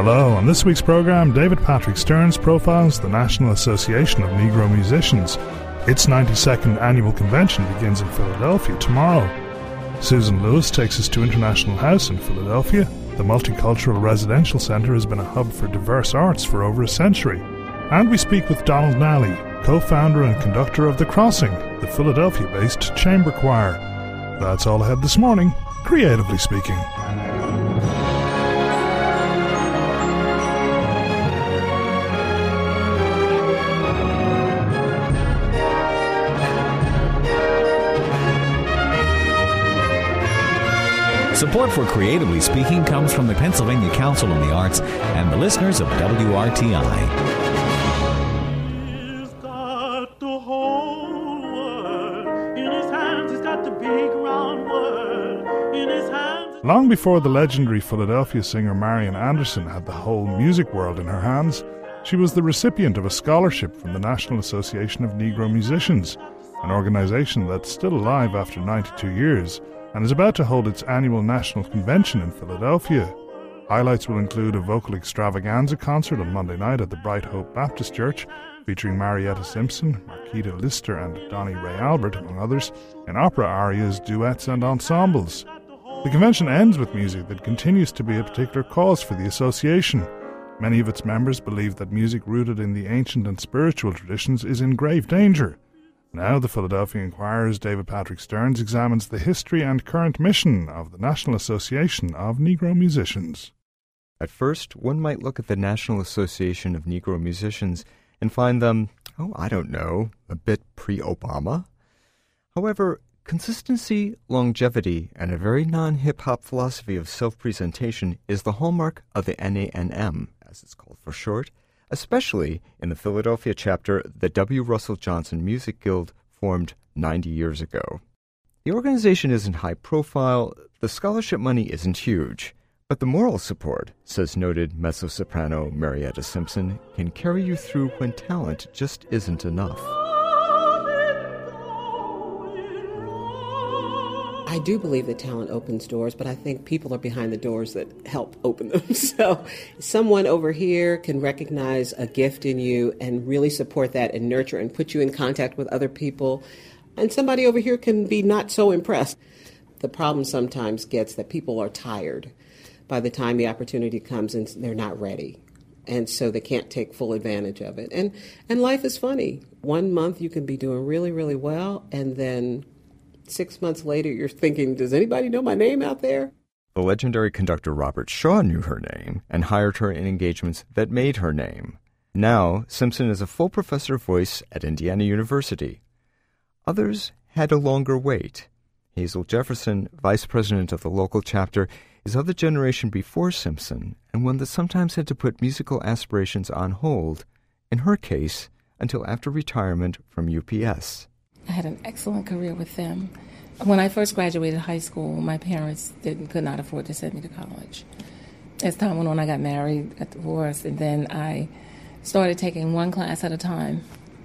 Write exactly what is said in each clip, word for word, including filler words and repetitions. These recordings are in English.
Hello, on this week's programme, David Patrick Stearns profiles the National Association of Negro Musicians. Its ninety-second annual convention begins in Philadelphia tomorrow. Susan Lewis takes us to International House in Philadelphia. The multicultural residential centre has been a hub for diverse arts for over a century. And we speak with Donald Nally, co-founder and conductor of The Crossing, the Philadelphia-based chamber choir. That's all ahead this morning, creatively speaking. Support for Creatively Speaking comes from the Pennsylvania Council on the Arts and the listeners of W R T I. He's got the whole world in his hands. He's got the big round world in his hands. Long before the legendary Philadelphia singer Marian Anderson had the whole music world in her hands, she was the recipient of a scholarship from the National Association of Negro Musicians, an organisation that's still alive after ninety-two years and is about to hold its annual national convention in Philadelphia. Highlights will include a vocal extravaganza concert on Monday night at the Bright Hope Baptist Church, featuring Marietta Simpson, Marquita Lister and Donnie Ray Albert, among others, in opera arias, duets and ensembles. The convention ends with music that continues to be a particular cause for the association. Many of its members believe that music rooted in the ancient and spiritual traditions is in grave danger. Now, the Philadelphia Inquirer's David Patrick Stearns examines the history and current mission of the National Association of Negro Musicians. At first, one might look at the National Association of Negro Musicians and find them, oh, I don't know, a bit pre-Obama. However, consistency, longevity, and a very non-hip-hop philosophy of self-presentation is the hallmark of the N A N M, as it's called for short, especially in the Philadelphia chapter the W. Russell Johnson Music Guild formed ninety years ago. The organization isn't high profile, the scholarship money isn't huge, but the moral support, says noted mezzo-soprano Marietta Simpson, can carry you through when talent just isn't enough. I do believe that talent opens doors, but I think people are behind the doors that help open them. So someone over here can recognize a gift in you and really support that and nurture and put you in contact with other people. And somebody over here can be not so impressed. The problem sometimes gets that people are tired by the time the opportunity comes and they're not ready. And so they can't take full advantage of it. And and life is funny. One month you can be doing really, really well, and then six months later, you're thinking, does anybody know my name out there? The legendary conductor Robert Shaw knew her name and hired her in engagements that made her name. Now, Simpson is a full professor of voice at Indiana University. Others had a longer wait. Hazel Jefferson, vice president of the local chapter, is of the generation before Simpson and one that sometimes had to put musical aspirations on hold, in her case, until after retirement from U P S. I had an excellent career with them. When I first graduated high school, my parents didn't could not afford to send me to college. As time went on, I got married, got divorced, and then I started taking one class at a time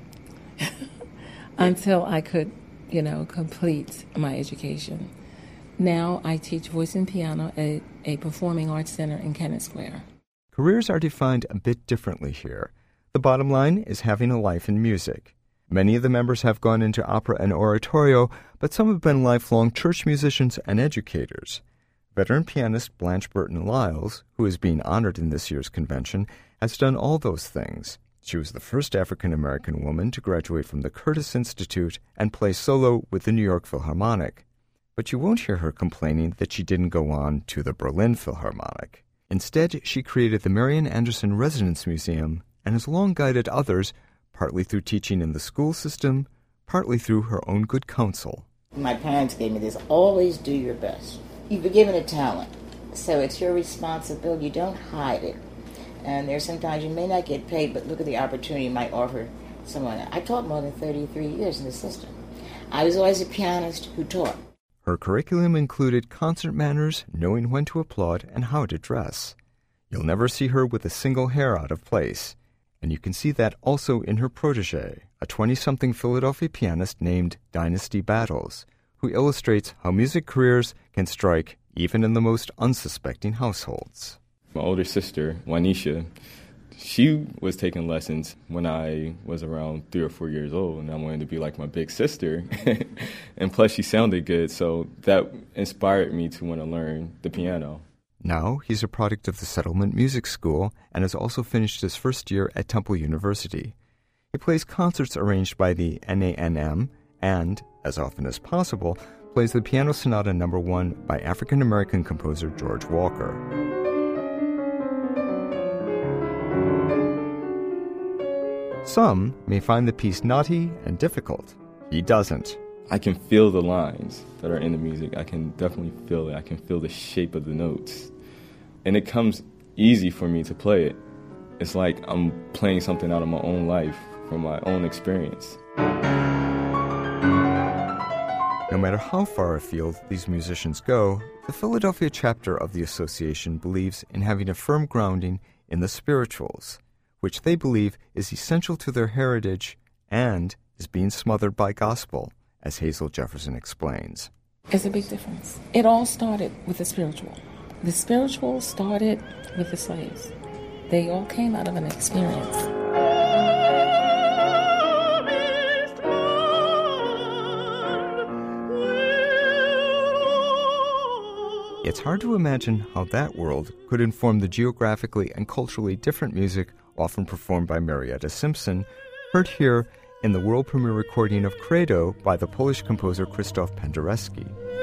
until I could, you know, complete my education. Now I teach voice and piano at a performing arts center in Kennett Square. Careers are defined a bit differently here. The bottom line is having a life in music. Many of the members have gone into opera and oratorio, but some have been lifelong church musicians and educators. Veteran pianist Blanche Burton Lyles, who is being honored in this year's convention, has done all those things. She was the first African-American woman to graduate from the Curtis Institute and play solo with the New York Philharmonic. But you won't hear her complaining that she didn't go on to the Berlin Philharmonic. Instead, she created the Marian Anderson Residence Museum and has long guided others, partly through teaching in the school system, partly through her own good counsel. My parents gave me this: always do your best. You've been given a talent, so it's your responsibility. You don't hide it. And there's sometimes you may not get paid, but look at the opportunity you might offer someone. I taught more than thirty-three years in the system. I was always a pianist who taught. Her curriculum included concert manners, knowing when to applaud and how to dress. You'll never see her with a single hair out of place. And you can see that also in her protege, a twenty-something Philadelphia pianist named Dynasty Battles, who illustrates how music careers can strike even in the most unsuspecting households. My older sister, Juanisha, she was taking lessons when I was around three or four years old, and I wanted to be like my big sister. And plus, she sounded good, so that inspired me to want to learn the piano. Now, he's a product of the Settlement Music School and has also finished his first year at Temple University. He plays concerts arranged by the N A N M and, as often as possible, plays the Piano Sonata Number One by African-American composer George Walker. Some may find the piece naughty and difficult. He doesn't. I can feel the lines that are in the music. I can definitely feel it. I can feel the shape of the notes. And it comes easy for me to play it. It's like I'm playing something out of my own life, from my own experience. No matter how far afield these musicians go, the Philadelphia chapter of the association believes in having a firm grounding in the spirituals, which they believe is essential to their heritage and is being smothered by gospel, as Hazel Jefferson explains. It's a big difference. It all started with the spiritual. The spiritual started with the slaves. They all came out of an experience. It's hard to imagine how that world could inform the geographically and culturally different music often performed by Marietta Simpson, heard here in the world premiere recording of Credo by the Polish composer Krzysztof Penderecki.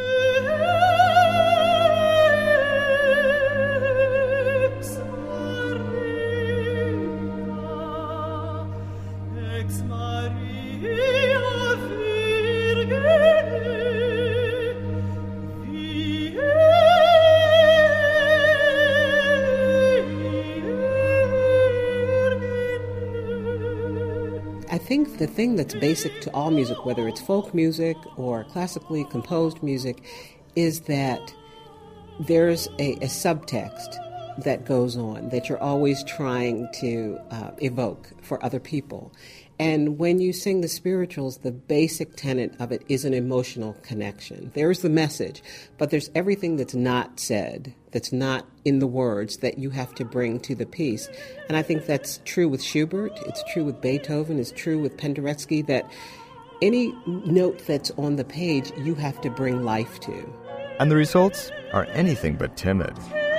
I think the thing that's basic to all music, whether it's folk music or classically composed music, is that there's a, a subtext that goes on that you're always trying to uh, evoke for other people. And when you sing the spirituals, the basic tenet of it is an emotional connection. There's the message, but there's everything that's not said, that's not in the words, that you have to bring to the piece. And I think that's true with Schubert, it's true with Beethoven, it's true with Penderecki, that any note that's on the page, you have to bring life to. And the results are anything but timid.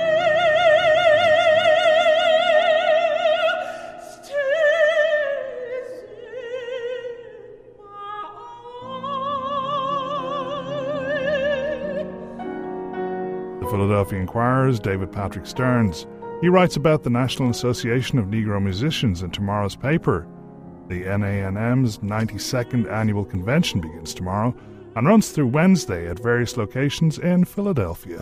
Philadelphia Inquirer's David Patrick Stearns. He writes about the National Association of Negro Musicians in tomorrow's paper. The N A N M's ninety-second annual convention begins tomorrow and runs through Wednesday at various locations in Philadelphia.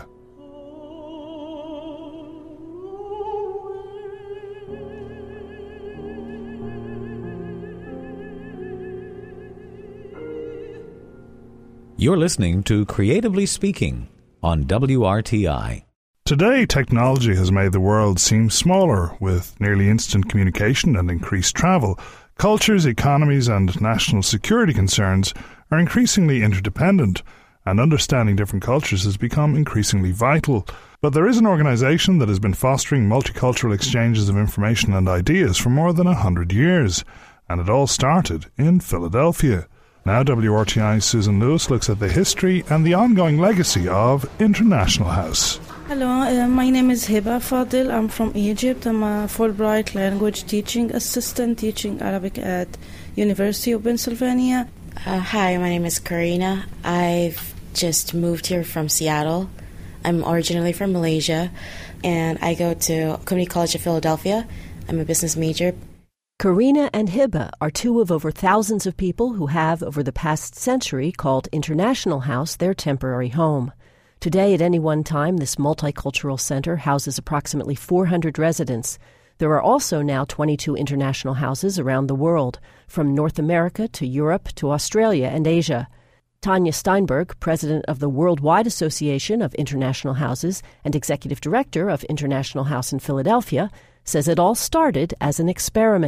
You're listening to Creatively Speaking on W R T I. Today, technology has made the world seem smaller. With nearly instant communication and increased travel, cultures, economies, and national security concerns are increasingly interdependent, and understanding different cultures has become increasingly vital. But there is an organization that has been fostering multicultural exchanges of information and ideas for more than a hundred years, and it all started in Philadelphia. Now W R T I's Susan Lewis looks at the history and the ongoing legacy of International House. Hello, uh, my name is Hiba Fadil. I'm from Egypt. I'm a Fulbright language teaching assistant teaching Arabic at University of Pennsylvania. Uh, hi, my name is Karina. I've just moved here from Seattle. I'm originally from Malaysia, and I go to Community College of Philadelphia. I'm a business major. Karina and Hiba are two of over thousands of people who have, over the past century, called International House their temporary home. Today, at any one time, this multicultural center houses approximately four hundred residents. There are also now twenty-two international houses around the world, from North America to Europe to Australia and Asia. Tanya Steinberg, president of the Worldwide Association of International Houses and executive director of International House in Philadelphia, says it all started as an experiment.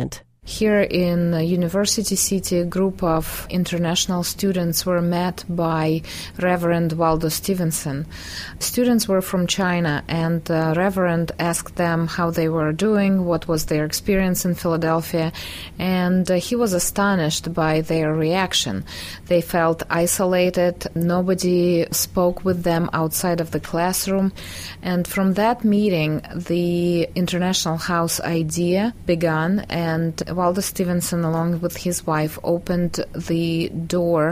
Here in University City, a group of international students were met by Reverend Waldo Stevenson. Students were from China, and the Reverend asked them how they were doing, what was their experience in Philadelphia, and uh, he was astonished by their reaction. They felt isolated, nobody spoke with them outside of the classroom, and from that meeting, the International House idea began, and Waldo Stevenson, along with his wife, opened the door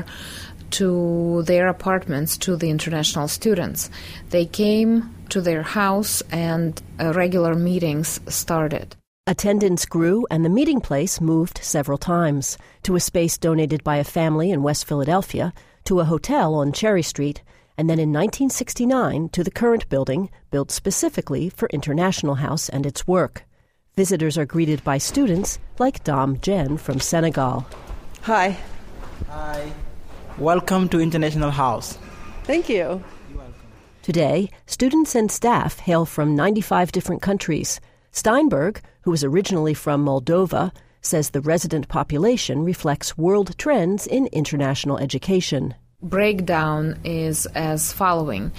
to their apartments to the international students. They came to their house and uh, regular meetings started. Attendance grew and the meeting place moved several times, to a space donated by a family in West Philadelphia, to a hotel on Cherry Street, and then in nineteen sixty-nine to the current building, built specifically for International House and its work. Visitors are greeted by students like Dom Jen from Senegal. Hi. Hi. Welcome to International House. Thank you. Today, students and staff hail from ninety-five different countries. Steinberg, who was originally from Moldova, says the resident population reflects world trends in international education. Breakdown is as following: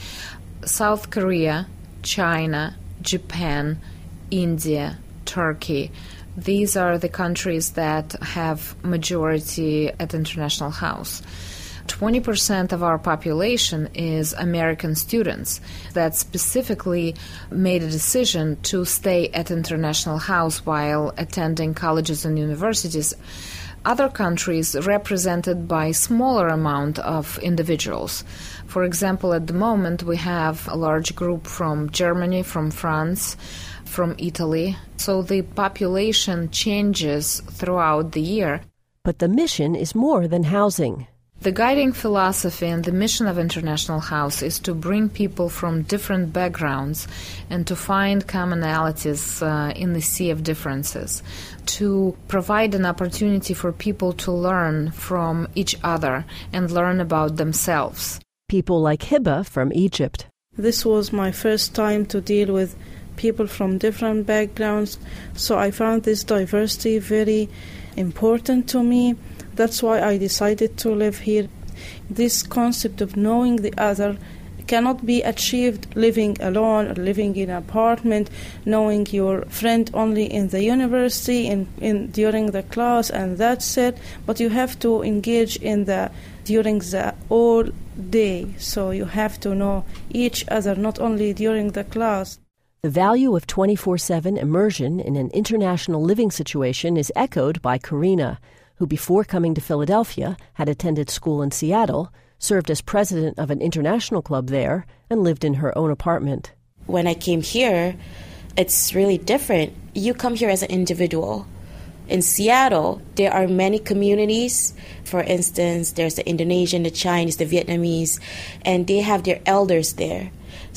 South Korea, China, Japan, India, Turkey. These are the countries that have majority at International House. twenty percent of our population is American students that specifically made a decision to stay at International House while attending colleges and universities. Other countries represented by smaller amount of individuals. For example, at the moment we have a large group from Germany, from France, from Italy. So the population changes throughout the year. But the mission is more than housing. The guiding philosophy and the mission of International House is to bring people from different backgrounds and to find commonalities uh, in the sea of differences, to provide an opportunity for people to learn from each other and learn about themselves. People like Hiba from Egypt. This was my first time to deal with people from different backgrounds, so I found this diversity very important to me. That's why I decided to live here. This concept of knowing the other cannot be achieved living alone or living in an apartment, knowing your friend only in the university, in, in during the class, and that's it. But you have to engage in the during the all day. So you have to know each other, not only during the class. The value of twenty-four seven immersion in an international living situation is echoed by Karina, who before coming to Philadelphia had attended school in Seattle, served as president of an international club there, and lived in her own apartment. When I came here, it's really different. You come here as an individual. In Seattle, there are many communities. For instance, there's the Indonesian, the Chinese, the Vietnamese, and they have their elders there.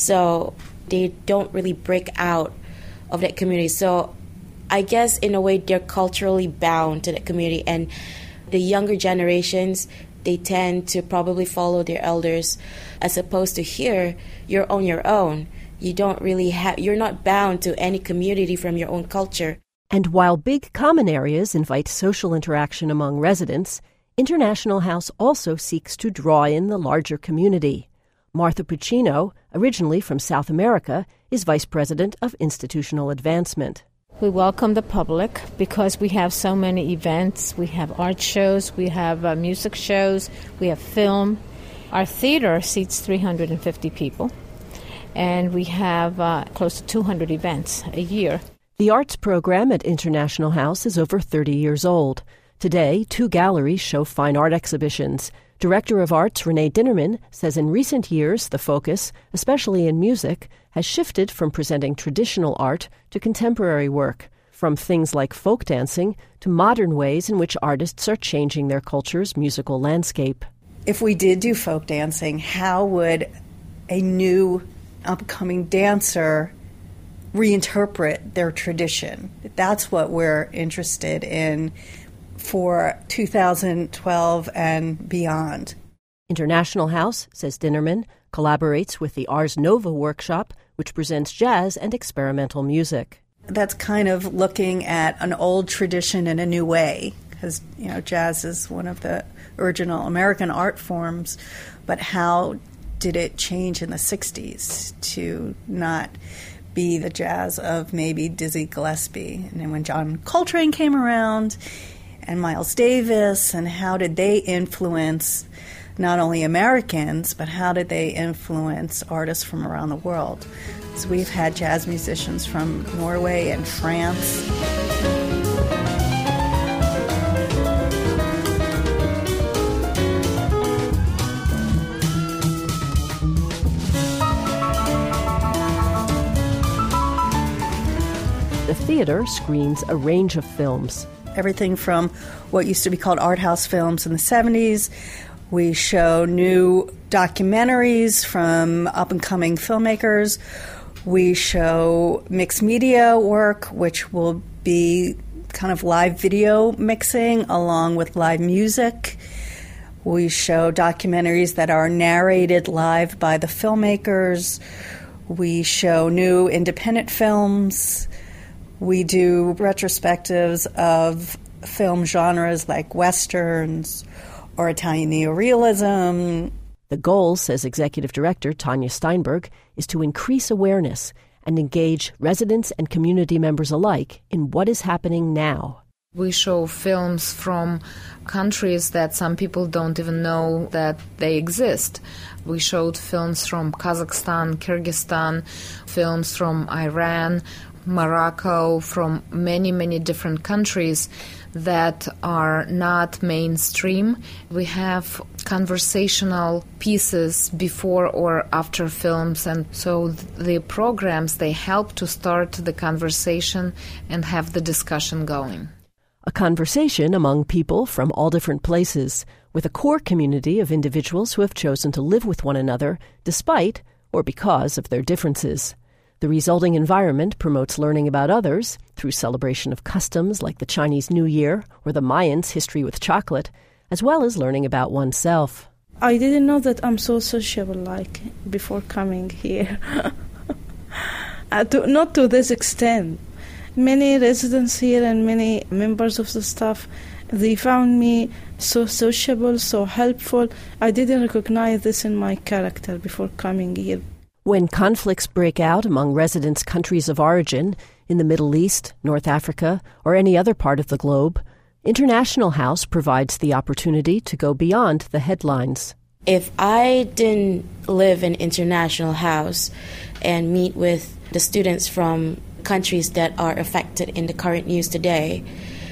So they don't really break out of that community. So I guess in a way they're culturally bound to that community, and the younger generations, they tend to probably follow their elders, as opposed to here, you're on your own. You don't really have, you're not bound to any community from your own culture. And while big common areas invite social interaction among residents, International House also seeks to draw in the larger community. Martha Puccino, originally from South America, is vice president of institutional advancement. We welcome the public because we have so many events. We have art shows, we have uh, music shows, we have film. Our theater seats three hundred fifty people, and we have uh, close to two hundred events a year. The arts program at International House is over thirty years old. Today, two galleries show fine art exhibitions. Director of Arts Renee Dinnerman says in recent years the focus, especially in music, has shifted from presenting traditional art to contemporary work, from things like folk dancing to modern ways in which artists are changing their culture's musical landscape. If we did do folk dancing, how would a new upcoming dancer reinterpret their tradition? That's what we're interested in for two thousand twelve and beyond. International House, says Dinnerman, collaborates with the Ars Nova workshop, which presents jazz and experimental music. That's kind of looking at an old tradition in a new way, because, you know, jazz is one of the original American art forms, but how did it change in the sixties to not be the jazz of maybe Dizzy Gillespie? And then when John Coltrane came around and Miles Davis, and how did they influence not only Americans, but how did they influence artists from around the world? So we've had jazz musicians from Norway and France. The theater screens a range of films. Everything from what used to be called art house films in the seventies. We show new documentaries from up-and-coming filmmakers. We show mixed media work, which will be kind of live video mixing along with live music. We show documentaries that are narrated live by the filmmakers. We show new independent films. We do retrospectives of film genres like westerns or Italian neorealism. The goal, says Executive Director Tanya Steinberg, is to increase awareness and engage residents and community members alike in what is happening now. We show films from countries that some people don't even know that they exist. We showed films from Kazakhstan, Kyrgyzstan, films from Iran, Morocco, from many, many different countries that are not mainstream. We have conversational pieces before or after films, and so the programs, they help to start the conversation and have the discussion going. A conversation among people from all different places, with a core community of individuals who have chosen to live with one another despite or because of their differences. The resulting environment promotes learning about others through celebration of customs like the Chinese New Year or the Mayans' history with chocolate, as well as learning about oneself. I didn't know that I'm so sociable like before coming here. uh, to, not to this extent. Many residents here and many members of the staff, they found me so sociable, so helpful. I didn't recognize this in my character before coming here. When conflicts break out among residents' countries of origin, in the Middle East, North Africa, or any other part of the globe, International House provides the opportunity to go beyond the headlines. If I didn't live in International House and meet with the students from countries that are affected in the current news today,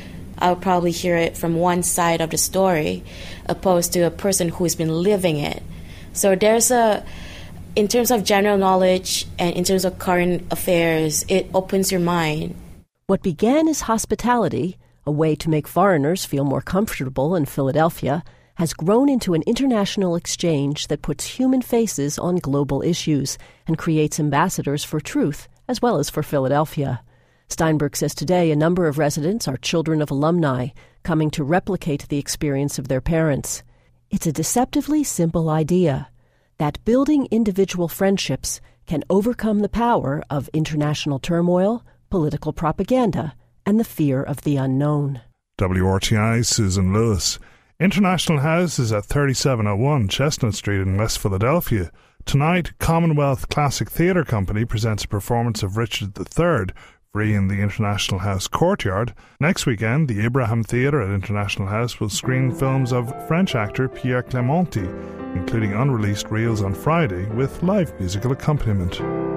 I would probably hear it from one side of the story opposed to a person who's been living it. So there's a... In terms of general knowledge and in terms of current affairs, it opens your mind. What began as hospitality, a way to make foreigners feel more comfortable in Philadelphia, has grown into an international exchange that puts human faces on global issues and creates ambassadors for truth as well as for Philadelphia. Steinberg says today a number of residents are children of alumni coming to replicate the experience of their parents. It's a deceptively simple idea, that building individual friendships can overcome the power of international turmoil, political propaganda, and the fear of the unknown. W R T I's Susan Lewis. International House is at thirty-seven oh one Chestnut Street in West Philadelphia. Tonight, Commonwealth Classic Theatre Company presents a performance of Richard the Third, free in the International House courtyard. Next weekend, the Abraham Theatre at International House will screen films of French actor Pierre Clémenty, including unreleased reels on Friday with live musical accompaniment.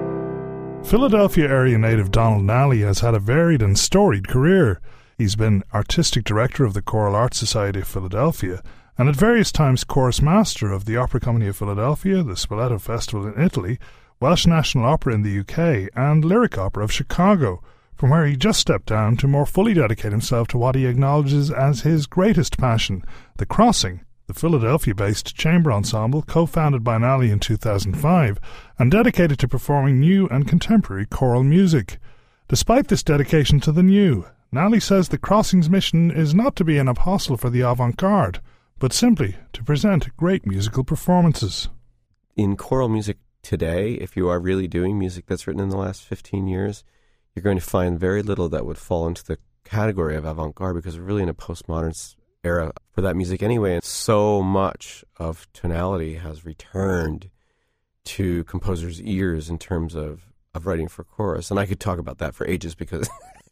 Philadelphia area native Donald Nally has had a varied and storied career. He's been Artistic Director of the Choral Arts Society of Philadelphia and at various times Chorus Master of the Opera Company of Philadelphia, the Spoleto Festival in Italy, Welsh National Opera in the U K, and Lyric Opera of Chicago, from where he just stepped down to more fully dedicate himself to what he acknowledges as his greatest passion, The Crossing, the Philadelphia-based chamber ensemble co-founded by Nally in two thousand five and dedicated to performing new and contemporary choral music. Despite this dedication to the new, Nally says The Crossing's mission is not to be an apostle for the avant-garde, but simply to present great musical performances. In choral music today, if you are really doing music that's written in the last fifteen years, you're going to find very little that would fall into the category of avant-garde, because we're really in a postmodern era for that music anyway. And so much of tonality has returned to composers' ears in terms of, of writing for chorus. And I could talk about that for ages, because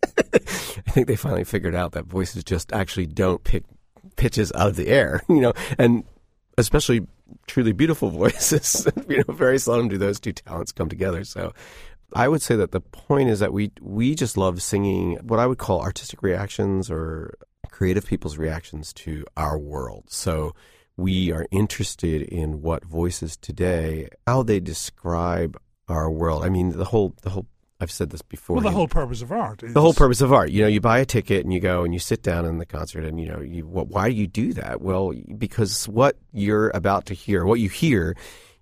I think they finally figured out that voices just actually don't pick pitches out of the air, you know, and especially truly beautiful voices, you know, very seldom do those two talents come together. So I would say that the point is that we we just love singing what I would call artistic reactions or creative people's reactions to our world. So we are interested in what voices today, how they describe our world. I mean, the whole the whole I've said this before. Well, the whole purpose of art is... The whole purpose of art. You know, you buy a ticket and you go and you sit down in the concert and, you know, you, well, why do you do that? Well, because what you're about to hear, what you hear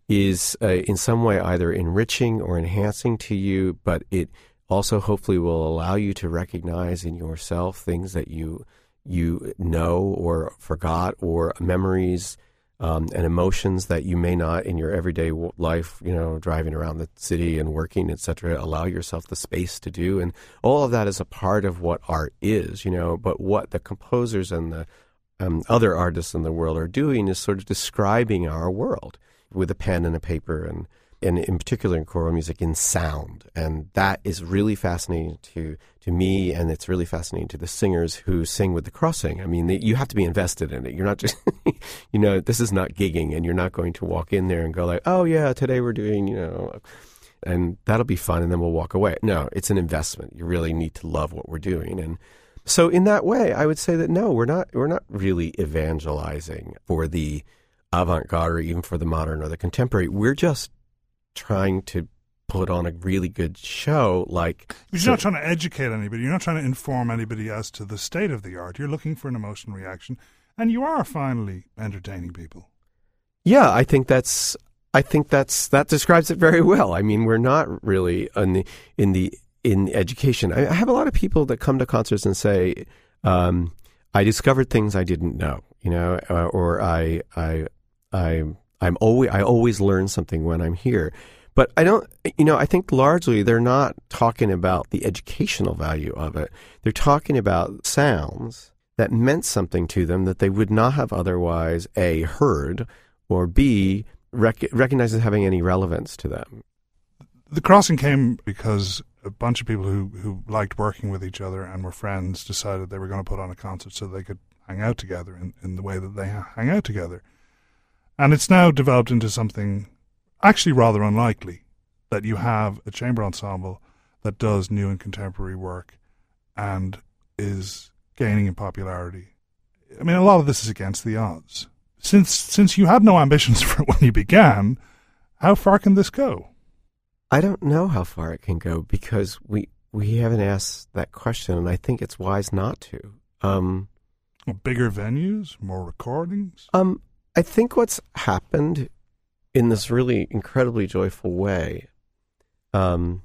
is uh, in some way either enriching or enhancing to you, but it also hopefully will allow you to recognize in yourself things that you you know or forgot, or memories Um, and emotions that you may not in your everyday life, you know, driving around the city and working, et cetera, allow yourself the space to do. And all of that is a part of what art is, you know, but what the composers and the um, other artists in the world are doing is sort of describing our world with a pen and a paper, and, and in particular in choral music, in sound. And that is really fascinating to to me, and it's really fascinating to the singers who sing with the crossing. I mean, they, you have to be invested in it. You're not just, you know, this is not gigging, and you're not going to walk in there and go like, oh, yeah, today we're doing, you know, and that'll be fun, and then we'll walk away. No, it's an investment. You really need to love what we're doing. And so in that way, I would say that, no, we're not, we're not really evangelizing for the avant-garde or even for the modern or the contemporary. We're just trying to put on a really good show. Like, you're so, not trying to educate anybody. You're not trying to inform anybody as to the state of the art. You're looking for an emotional reaction, and you are finally entertaining people. Yeah, I think that's. I think that's that describes it very well. I mean, we're not really in the in the in education. I, I have a lot of people that come to concerts and say, um, "I discovered things I didn't know," you know, uh, or I I I I'm always I always learn something when I'm here. But I don't, you know, I think largely they're not talking about the educational value of it. They're talking about sounds that meant something to them that they would not have otherwise, A, heard, or B, rec- recognized as having any relevance to them. The crossing came because a bunch of people who, who liked working with each other and were friends decided they were going to put on a concert so they could hang out together in, in the way that they hang out together. And it's now developed into something actually rather unlikely, that you have a chamber ensemble that does new and contemporary work and is gaining in popularity. I mean, a lot of this is against the odds. Since since you had no ambitions for it when you began, how far can this go? I don't know how far it can go, because we we haven't asked that question, and I think it's wise not to. Um, well, bigger venues, more recordings? Um, I think what's happened in this really incredibly joyful way, um,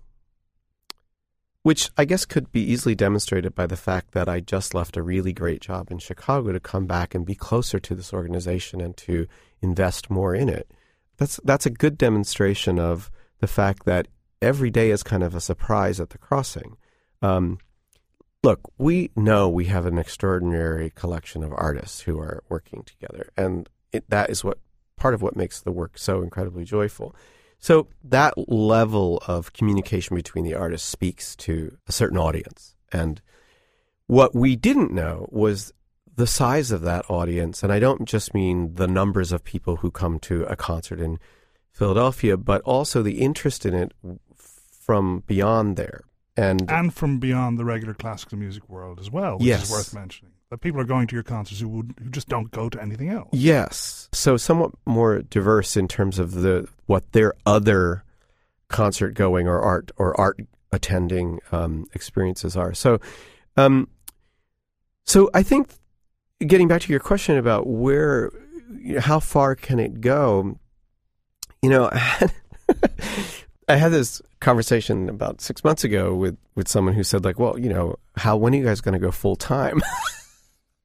which I guess could be easily demonstrated by the fact that I just left a really great job in Chicago to come back and be closer to this organization and to invest more in it. That's that's a good demonstration of the fact that every day is kind of a surprise at the crossing. Um, look, we know we have an extraordinary collection of artists who are working together, and it, that is what part of what makes the work so incredibly joyful. So that level of communication between the artists speaks to a certain audience. And what we didn't know was the size of that audience. And I don't just mean the numbers of people who come to a concert in Philadelphia, but also the interest in it from beyond there. And and from beyond the regular classical music world as well, which yes. is worth mentioning. That people are going to your concerts who would, who just don't go to anything else. Yes. So somewhat more diverse in terms of the what their other concert going or art or art attending um, experiences are. So, um, so I think getting back to your question about where, you know, how far can it go? You know, I had, I had this conversation about six months ago with, with someone who said, like, well, you know, how when are you guys going to go full time?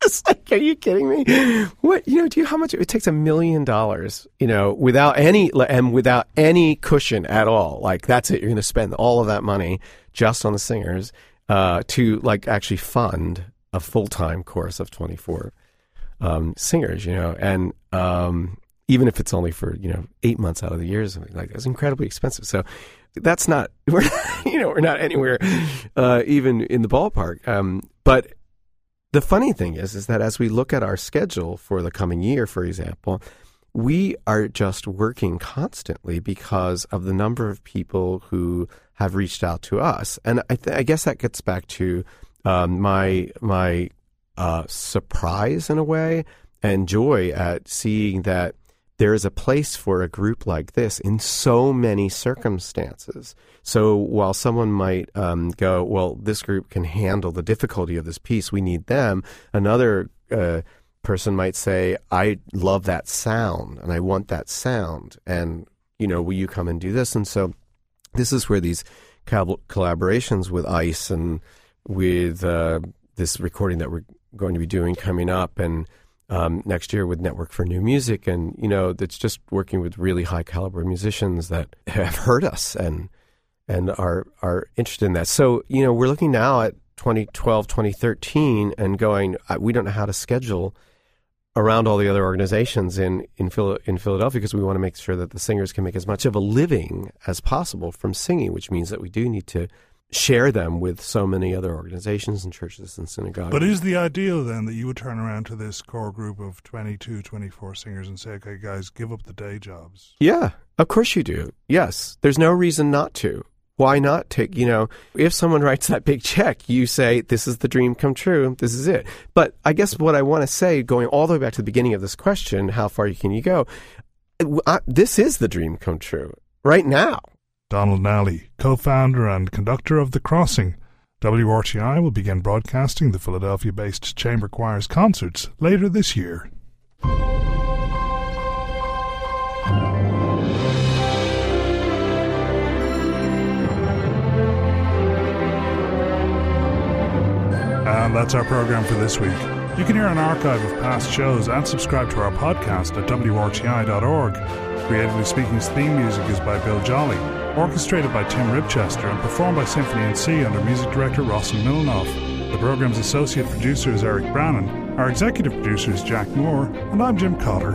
just like, are you kidding me? What, you know, do you, how much, it takes a million dollars, you know, without any, and without any cushion at all. Like, that's it. You're going to spend all of that money just on the singers, uh, to like actually fund a full-time course of twenty-four, um, singers, you know, and, um, even if it's only for, you know, eight months out of the year, something like that, it's incredibly expensive. So that's not, we're not, you know, we're not anywhere, uh, even in the ballpark. Um, but the funny thing is, is that as we look at our schedule for the coming year, for example, we are just working constantly because of the number of people who have reached out to us. And I, th- I guess that gets back to um, my, my uh, surprise in a way and joy at seeing that there is a place for a group like this in so many circumstances. So while someone might um, go, well, this group can handle the difficulty of this piece, we need them. Another uh, person might say, I love that sound and I want that sound. And, you know, will you come and do this? And so this is where these col- collaborations with ICE and with uh, this recording that we're going to be doing coming up and Um, next year with Network for New Music, and you know, that's just working with really high caliber musicians that have heard us and and are are interested in that. So you know, we're looking now at twenty twelve, twenty thirteen, and going, we don't know how to schedule around all the other organizations in in, Phil- in Philadelphia because we want to make sure that the singers can make as much of a living as possible from singing, which means that we do need to share them with so many other organizations and churches and synagogues. But is the ideal then that you would turn around to this core group of twenty-two, twenty-four singers and say, okay, guys, give up the day jobs? Yeah, of course you do. Yes. There's no reason not to. Why not take, you know, if someone writes that big check, you say, this is the dream come true. This is it. But I guess what I want to say, going all the way back to the beginning of this question, how far can you go? I, this is the dream come true right now. Donald Nally, co-founder and conductor of The Crossing. W R T I will begin broadcasting the Philadelphia-based Chamber Choir's concerts later this year. And that's our program for this week. You can hear an archive of past shows and subscribe to our podcast at W R T I dot org. Creatively Speaking's theme music is by Bill Jolly, orchestrated by Tim Ribchester and performed by Symphony and C under music director Rossin Milnoff. The program's associate producer is Eric Brannon, our executive producer is Jack Moore, and I'm Jim Cotter.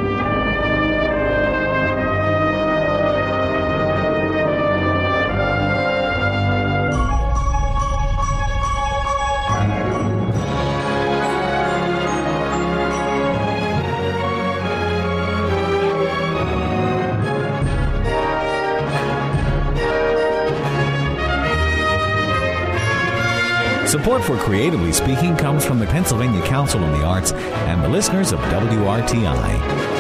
Support for Creatively Speaking comes from the Pennsylvania Council on the Arts and the listeners of W R T I.